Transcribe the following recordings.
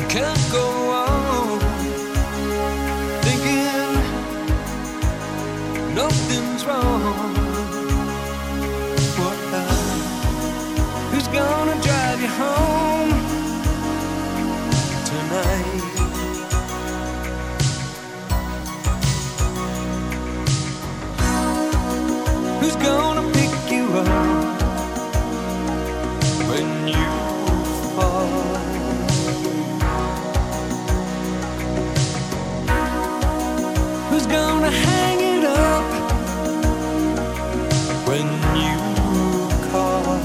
can't go on thinking nothing's wrong. Who's gonna drive you home tonight? Who's gonna pick you up when you fall? Who's gonna hang it up when you call?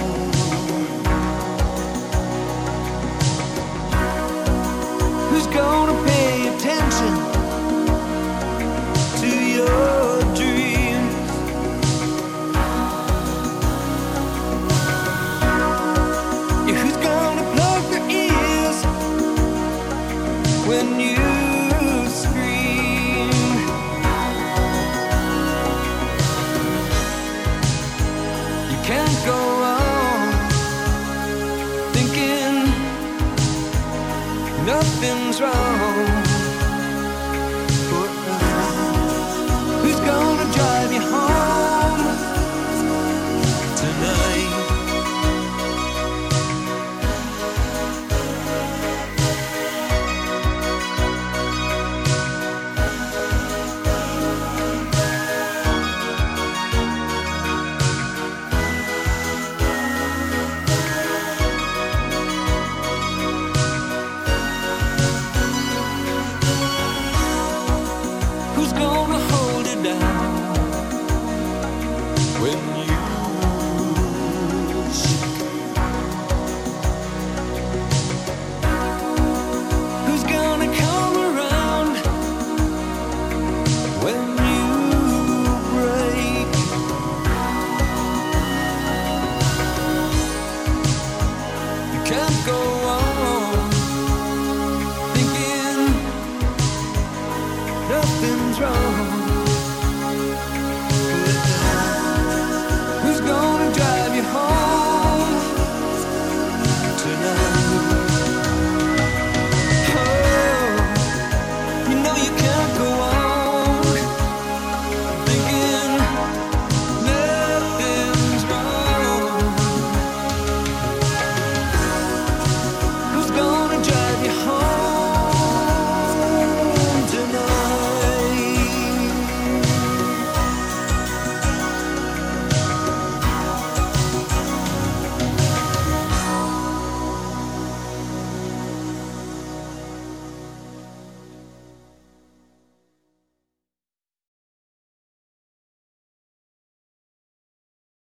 Who's gonna pay attention to your dreams? Yeah, who's gonna plug their ears when you scream? You can't go on thinking nothing's wrong. Who's gonna drive you home tonight? Who's gonna hold it down when you shake? Who's gonna come around when you break? You can't go